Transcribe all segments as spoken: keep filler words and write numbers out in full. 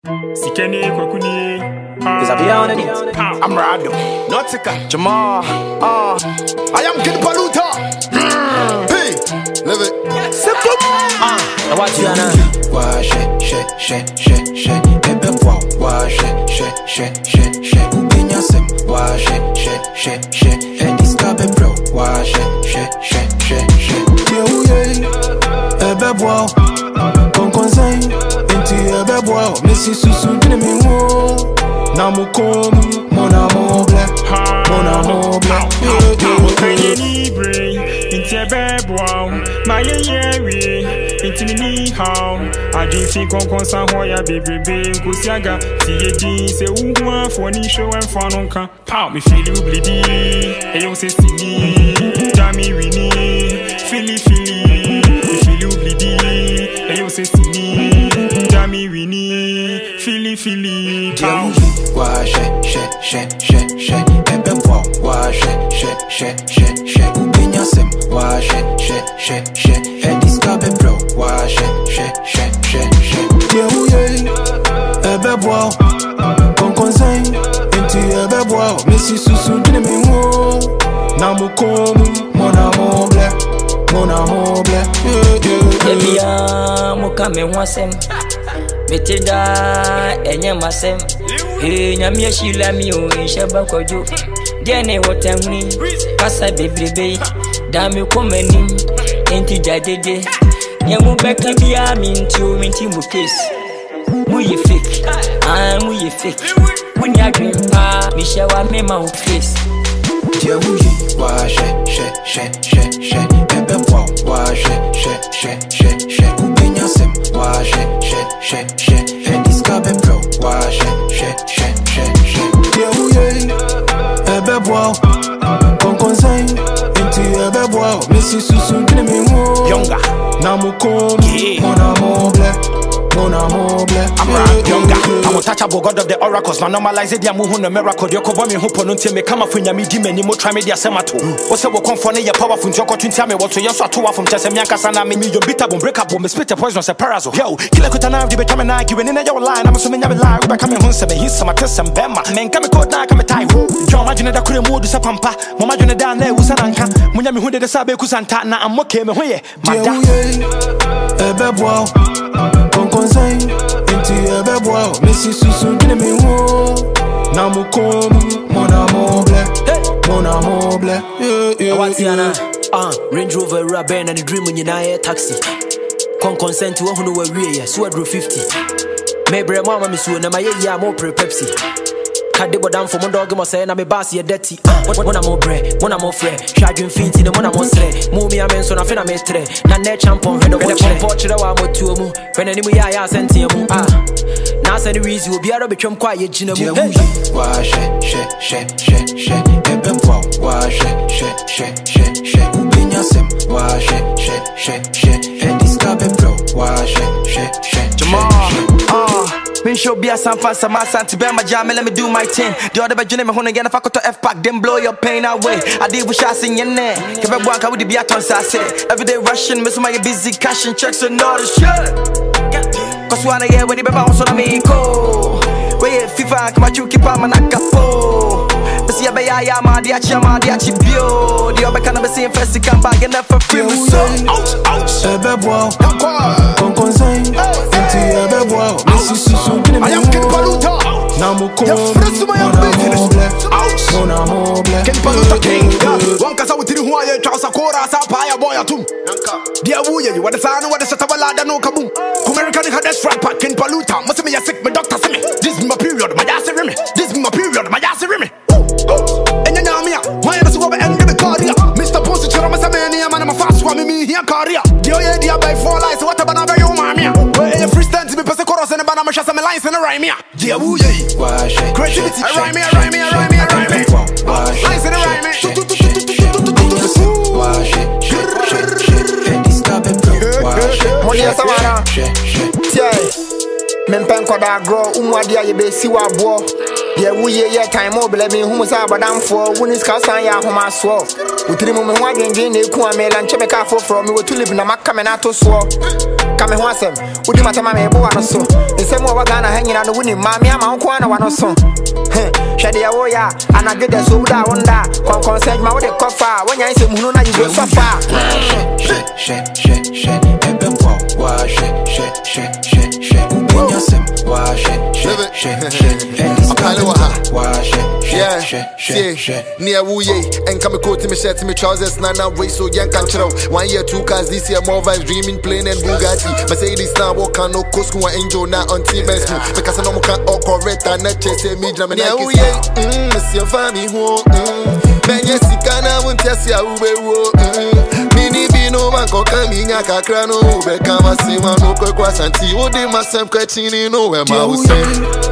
Sikeni Kwakuni. Cause I be on it. I'm Rado. Nautica. Jamal. Uh, I am Kid Paluta. Mm. Hey. Live it. Simple. Uh, I watch you now. Wash it, shit, shit, shit, shit. Baby, wash it, shit, shit, shit, shit. Ubinya sim. Wash it, shit, shit, shit. Eddie stop it, bro. Wash it, shit, shit, shit, shit. Yeah, yeah. Ebe boy. Con conseil. Inti ebe boy. Messi susu dine mi wo. Namu komu. Mon amour black. Mon amour black. Kanye ni brain. Inti ebe boy. Maye yewe. Inti ni how. Adi fi kon konsa hoya baby baby. Kusiaga. Tiye di se uwa foni show and fun on kan. Pow me feel you bleedy. Eyo se sini. Dami wini. Fili fili. Me feel you bleedy. Eyo se sini. Dami wini. Fili fili. Pow. Wash it, shit, shit, shit, shit. Ebe wa, wash it, shit, shit, shit, shit. Ubinya sim, wash it, shit, shit, shit. Eddie stop it, bro. Wash it, shit, shit, shit, shit. Yeah, yeah. Ebe wa, con conseil. Inti ebe wa, Messi susu dine mi wo. Namu komu, mon amour black, mon amour black. Yeah, yeah, yeah. Ebia muka me wasem. Metida enye masem. Eh nyamia shila mi o inshaba kojo. Dene wotamni kasa bebrebe. Dami komeni enti jadede. Nyemu beka bia minti o minti mu case. Mu ye fake. Ah mu ye fake. When ya grandpa mi shawa me ma o face. Yeah, we wash it, shit, shit, shit, shit. Ebe wa, wash it, shit, shit, shit, shit. Ubinya sim, wash it, shit, shit, shit. Eddie stop it, bro. Wash it, shit, shit, shit, shit. Yeah, we ebe wa, con conseil. Inti ebe wa, Messi susu dine mi wo. Younger, namu komu, mon amour black. Mon amour black. I'm right, younger. I'm untouchable, God of the oracles. Now normalize it, I'm a miracle. You cover me, who ponunti me come up when you meet me, mo try me, dear Semato. What's up, come for your powerful Joko to tell me what to your two from Chesemyanka Sana, me, you beat up, break up, me spit a poison, a parazo. Yo, kill a kutana, the become an eye, given in your line. I'm assuming I'm alive, we're coming home, seven, he's some test, some bema. Men come code now, come a tie. John, imagine that couldn't move to Sapampa. Mama, you know, down there was an anchor. When you the Sabe Kusantana, I'm okay, me, where? Con conseil, inti ebe boy, Messi susu dine mi wo. Namu komu, mon amour black, mon amour black. Yeah, yeah. What's yana? Ah, Range Rover, Raben, and the dream when you na taxi. Con consent to one who were real, so I drew fifty. Maybe mama miss you, na my ya more pre Pepsi. Kade down for one dog, must say, na me boss, you're dirty. One more bread, one more friend. Shagging feet in the one more slay. Move me a man, so I feel a mestre. Na net champon, when the portrait of our two mu. When any way I sent him. Ah, now send the reason will be out of become quiet, Gina. Wash it, shit, shit, shit, shit. Ebe wa, wash it, shit, shit, shit, shit. Ubinya sim, wash it, shit, shit, shit. Eddie stop it, bro. Wash it, shit, shit. Jamal, ah. Me show be a some fast, some santi be my jam, let me do my thing. The other bedroom, me home again. If I go to F pack, then blow your pain away. I did with shots in your neck. If I walk out with the beat on say every day rushing, miss my busy cashing checks and all the shit. Cause one year when the baby on so me go. Wait, FIFA, come at you, keep on my nakapo. But see, I be I am a diachi, I'm a diachi bio. The other can be seen first, you come back and never free me. So, ouch, ouch. Ebe boy, con conseil. Inti ebe boy, Messi susu dine mi wo. I am Kid Paluta. Namu komu, mon amour black. Mon amour black. Kid Paluta King. One kasa witiri huwa ye chausa kora sa paya boy atum. Dia wuye you what the sign what the shut up lada no kaboom. American had that strap pack Kid Paluta. Must me a sick my doctor see me. This is my period, my ass me. This is my period, my ass me. And you know me, my ass go end the career. Mister Pussy Chira must have many man I'm fast one me here career. Dio ye dia by four lies what about you mammy. Where you free stand to be person chorus and the banana shot some lines in a rhyme here. Dia wuye. Wash it. Creativity. I rhyme me, I rhyme me, I rhyme me, I rhyme me. Lines in a rhyme me. Wash it. Shit, shit, shit. Eddie stop it, bro. Wash it. Money as a man. Shit, shit. Yeah. Men koda grow umwa dia ye be siwa bo. Ye wuye ye time mobile me hu musa badam for wunis ka san ya homa so. Utiri mu me ho adwendwen na eku amela nche me ka for from me we to live na maka me na to so. Ka me ho asem Udi matama me bo ano so. Nsem wo Ghana ha nyina no wuni ma me ama nko ana wano so. Hwede ya wo ya anagede so wuda wonda. Kon kon sej ma wo de kofa. Wonya nsem hunu na you go suffer. She she she she ebe bo wa she she she she she ubenya sem wa she she she she akale wa ha wa she she she she near wu ye and come coat me shirt me trousers na na way so young can chiro one year two cars this year more vibes dreaming plane and Bugatti Mercedes now walk on no coast one angel now on T V because I know can all correct and not chase me jam na wu ye mm see your family ho men yes kana won test ya ube wo mini bino man ko kaminya kakra no ube kama si man no ko kwasanti wo de masem kwatini no we ma wo say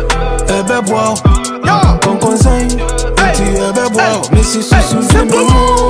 ebe boy kon konsen ti ebe boy mesi susu zemo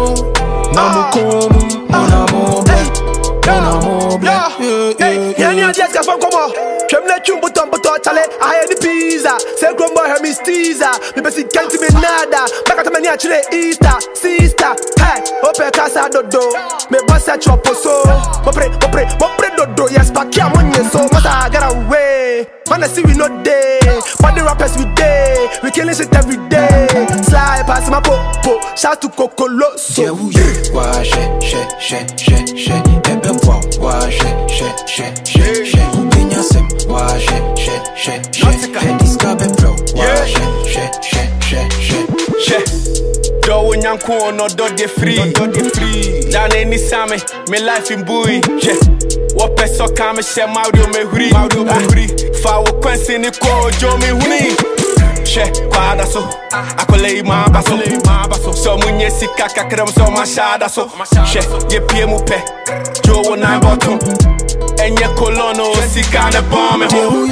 na mo komu na mo ble na mo ble yeah yeah just ka fon komo twem na twum buton buton chale I any pizza say grandma hear me steezer me be can't me nada back at me near chile Easter sister hey open casa dodo me boss a chop so mo pre mo pre mo pre dodo yes back here money so mata get away man I see we no day but the rappers we day we killing shit every day slide pass my popo shout to Kokolo so yeah wa she she she she she ebe bo wa she she she she she ubenya sem wa she she she she head is cabin bro wa she she she she she do nyanko no do de free do de free dan any same me life in buoy che wo peso kam she maudio me huri maudio me huri fa wo kwansi ni ko jo me huni che kwada so akole ma baso ma baso so munye sika kakram so ma shada so che ye pie mu pe jo wo na bottom enye kolono sika na bomb ho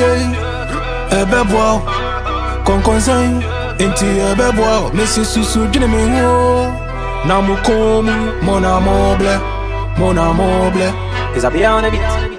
ebe boy kon konsen inti ebe boy mesi susu dine me ho na mo komu mo na mo ble mo na mo ble is a be on a beat